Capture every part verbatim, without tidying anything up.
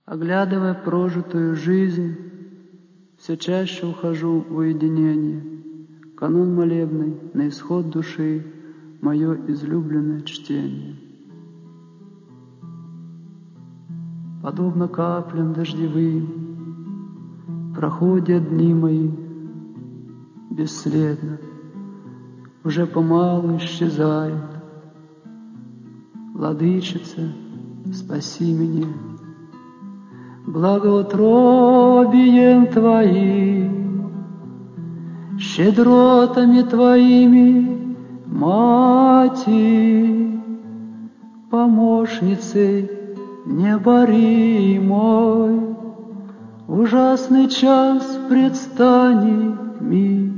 Оглядывая прожитую жизнь, все чаще ухожу в уединение. Канун молебный, на исход души, мое излюбленное чтение. Подобно каплям дождевым проходят дни мои бесследно, уже помалу исчезают. Владычица, спаси меня. Благоутробием Твоим, щедротами Твоими, Мати, помощницей необоримой, ужасный час предстани ми.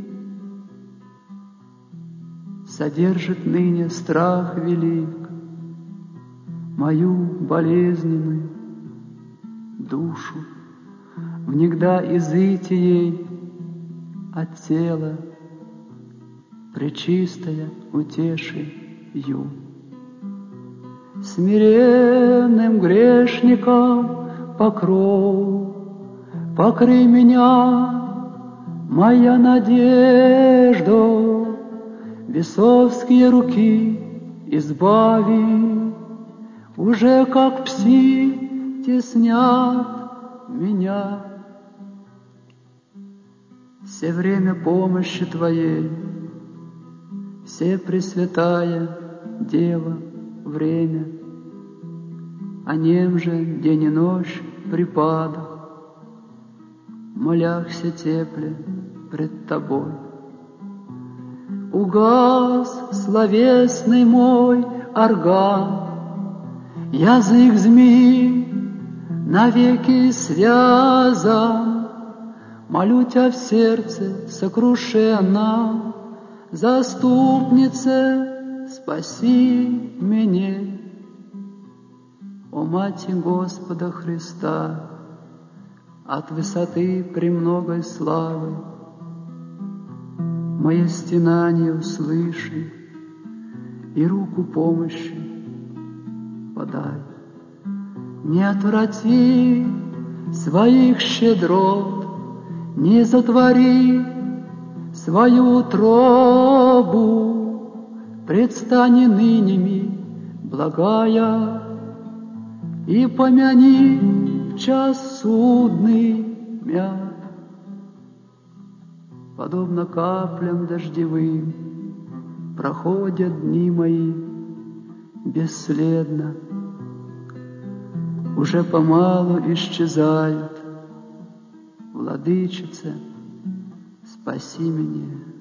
Содержит ныне страх велик мою болезненную душу, внегда изытией от тела, пречистая утешию. Смиренным грешникам покров, покрый меня, моя надежда, бесовские руки избави, уже как пси теснят меня. Все время помощи Твоей, все Пресвятая Дева, время, о нем же день и ночь припадах, моляхся тепле пред Тобой. Угас словесный мой орган, язык змеи навеки связан, молю Тебя в сердце сокрушенно, заступнице, спаси меня. О Мати Господа Христа, от высоты премногой славы, мое стенание услыши и руку помощи подай. Не отврати своих щедрот, не затвори свою утробу, предстани ныне, благая, и помяни в час судный мя. Подобно каплям дождевым проходят дни мои бесследно, уже помалу исчезают. Владычица, спаси меня.